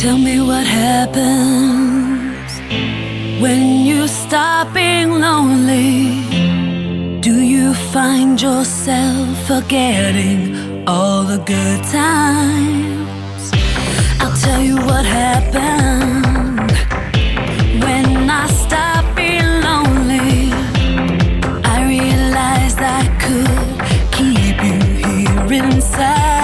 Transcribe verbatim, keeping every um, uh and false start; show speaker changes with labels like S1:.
S1: Tell me what happens when you stop being lonely. Do you find yourself forgetting all the good times? I'll tell you what happened when I stopped being lonely. I realized I could keep you here inside.